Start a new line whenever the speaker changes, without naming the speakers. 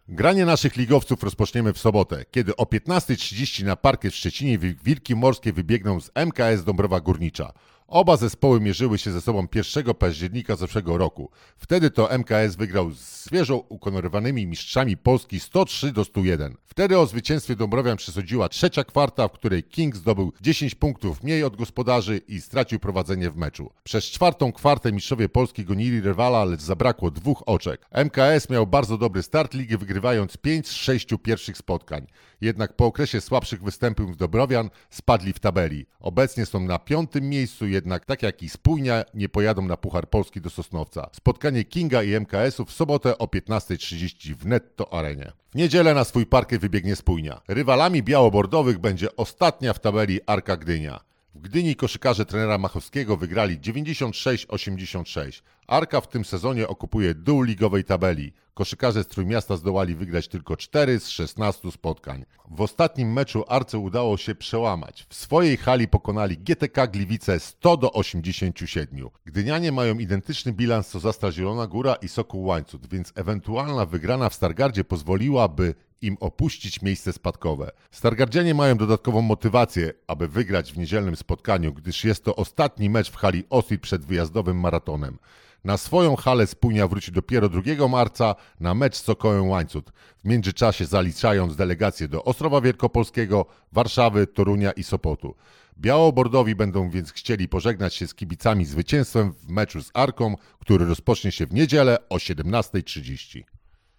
Granie naszych ligowców rozpoczniemy w sobotę, kiedy o 15:30 na parkiet w Szczecinie Wilki Morskie wybiegną z MKS Dąbrowa Górnicza. Oba zespoły mierzyły się ze sobą 1 października zeszłego roku. Wtedy to MKS wygrał z świeżo ukonorowanymi mistrzami Polski 103-101. Wtedy o zwycięstwie Dąbrowian przesądziła trzecia kwarta, w której King zdobył 10 punktów mniej od gospodarzy i stracił prowadzenie w meczu. Przez czwartą kwartę mistrzowie Polski gonili rywala, lecz zabrakło 2 oczek. MKS miał bardzo dobry start ligi, wygrywając 5 z 6 pierwszych spotkań. Jednak po okresie słabszych występów Dąbrowian spadli w tabeli. Obecnie są na 5. miejscu, jednak tak jak i Spójnia nie pojadą na Puchar Polski do Sosnowca. Spotkanie Kinga i MKS-u w sobotę o 15:30 w Netto Arenie. W niedzielę na swój parkiet wybiegnie Spójnia. Rywalami białobordowych będzie ostatnia w tabeli Arka Gdynia. W Gdyni koszykarze trenera Machowskiego wygrali 96-86. Arka w tym sezonie okupuje dół ligowej tabeli. Koszykarze z Trójmiasta zdołali wygrać tylko 4 z 16 spotkań. W ostatnim meczu Arce udało się przełamać. W swojej hali pokonali GTK Gliwice 100-87. Gdynianie mają identyczny bilans co Zastra Zielona Góra i Sokół Łańcut, więc ewentualna wygrana w Stargardzie pozwoliłaby im opuścić miejsce spadkowe. Stargardzianie mają dodatkową motywację, aby wygrać w niedzielnym spotkaniu, gdyż jest to ostatni mecz w hali Oswit przed wyjazdowym maratonem. Na swoją halę Spójnia wróci dopiero 2 marca na mecz z Sokołem Łańcut, w międzyczasie zaliczając delegacje do Ostrowa Wielkopolskiego, Warszawy, Torunia i Sopotu. Białobordowi będą więc chcieli pożegnać się z kibicami zwycięstwem w meczu z Arką, który rozpocznie się w niedzielę o 17:30.